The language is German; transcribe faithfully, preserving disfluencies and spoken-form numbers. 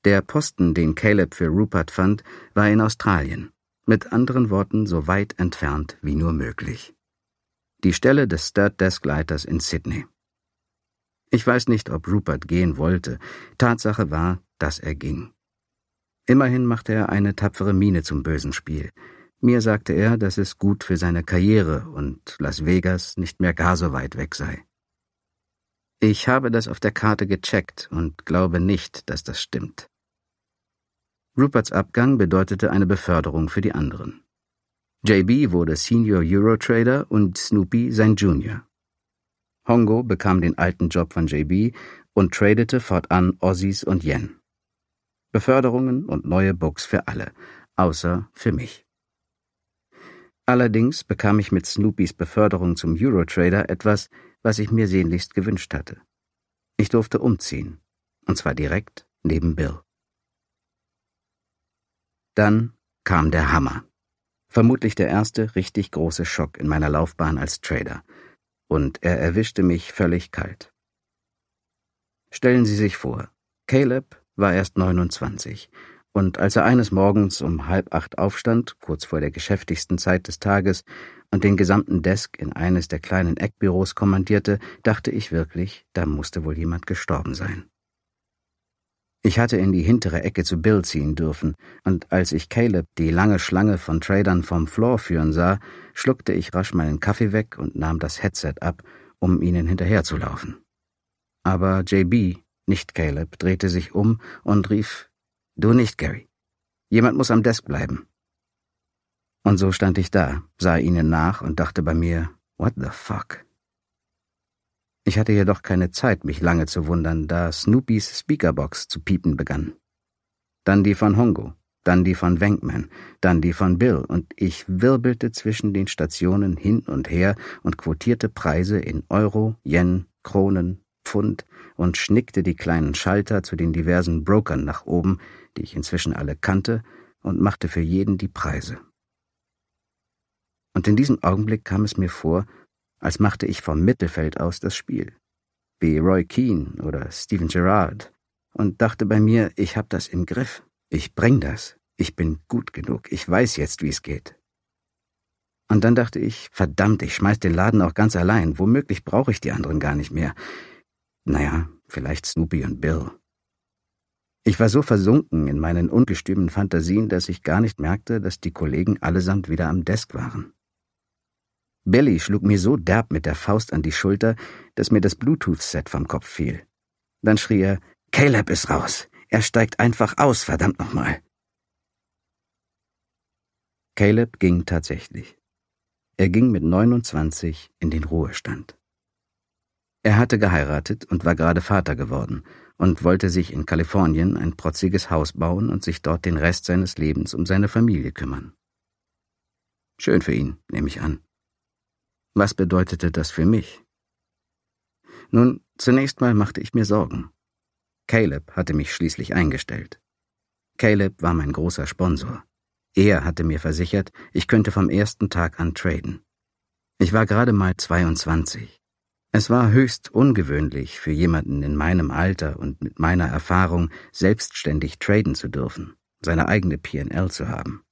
Der Posten, den Caleb für Rupert fand, war in Australien. Mit anderen Worten, so weit entfernt wie nur möglich. Die Stelle des Third Desk Leiters in Sydney. Ich weiß nicht, ob Rupert gehen wollte. Tatsache war, dass er ging. Immerhin machte er eine tapfere Miene zum bösen Spiel. Mir sagte er, dass es gut für seine Karriere und Las Vegas nicht mehr gar so weit weg sei. Ich habe das auf der Karte gecheckt und glaube nicht, dass das stimmt. Ruperts Abgang bedeutete eine Beförderung für die anderen. J B wurde Senior Eurotrader und Snoopy sein Junior. Hongo bekam den alten Job von J B und tradete fortan Aussies und Yen. Beförderungen und neue Books für alle, außer für mich. Allerdings bekam ich mit Snoopys Beförderung zum Eurotrader etwas, was ich mir sehnlichst gewünscht hatte. Ich durfte umziehen, und zwar direkt neben Bill. Dann kam der Hammer. Vermutlich der erste richtig große Schock in meiner Laufbahn als Trader. Und er erwischte mich völlig kalt. Stellen Sie sich vor, Caleb war erst neunundzwanzig, und als er eines Morgens um halb acht aufstand, kurz vor der geschäftigsten Zeit des Tages, und den gesamten Desk in eines der kleinen Eckbüros kommandierte, dachte ich wirklich, da musste wohl jemand gestorben sein. Ich hatte in die hintere Ecke zu Bill ziehen dürfen, und als ich Caleb die lange Schlange von Tradern vom Floor führen sah, schluckte ich rasch meinen Kaffee weg und nahm das Headset ab, um ihnen hinterherzulaufen. Aber J B, nicht Caleb, drehte sich um und rief, »Du nicht, Gary. Jemand muss am Desk bleiben.« Und so stand ich da, sah ihnen nach und dachte bei mir, »What the fuck?« Ich hatte jedoch keine Zeit, mich lange zu wundern, da Snoopys Speakerbox zu piepen begann. Dann die von Hongo, dann die von Venkman, dann die von Bill, und ich wirbelte zwischen den Stationen hin und her und quotierte Preise in Euro, Yen, Kronen, Pfund und schnickte die kleinen Schalter zu den diversen Brokern nach oben, die ich inzwischen alle kannte, und machte für jeden die Preise. Und in diesem Augenblick kam es mir vor, als machte ich vom Mittelfeld aus das Spiel, wie Roy Keane oder Steven Gerrard, und dachte bei mir, ich hab das im Griff, ich bring das, ich bin gut genug, ich weiß jetzt, wie es geht. Und dann dachte ich, verdammt, ich schmeiß den Laden auch ganz allein, womöglich brauche ich die anderen gar nicht mehr. Naja, vielleicht Snoopy und Bill. Ich war so versunken in meinen ungestümen Fantasien, dass ich gar nicht merkte, dass die Kollegen allesamt wieder am Desk waren. Billy schlug mir so derb mit der Faust an die Schulter, dass mir das Bluetooth-Set vom Kopf fiel. Dann schrie er, »Caleb ist raus! Er steigt einfach aus, verdammt nochmal!« Caleb ging tatsächlich. Er ging mit neunundzwanzig in den Ruhestand. Er hatte geheiratet und war gerade Vater geworden und wollte sich in Kalifornien ein protziges Haus bauen und sich dort den Rest seines Lebens um seine Familie kümmern. Schön für ihn, nehme ich an. Was bedeutete das für mich? Nun, zunächst mal machte ich mir Sorgen. Caleb hatte mich schließlich eingestellt. Caleb war mein großer Sponsor. Er hatte mir versichert, ich könnte vom ersten Tag an traden. Ich war gerade mal zweiundzwanzig. Es war höchst ungewöhnlich für jemanden in meinem Alter und mit meiner Erfahrung selbstständig traden zu dürfen, seine eigene P und L zu haben.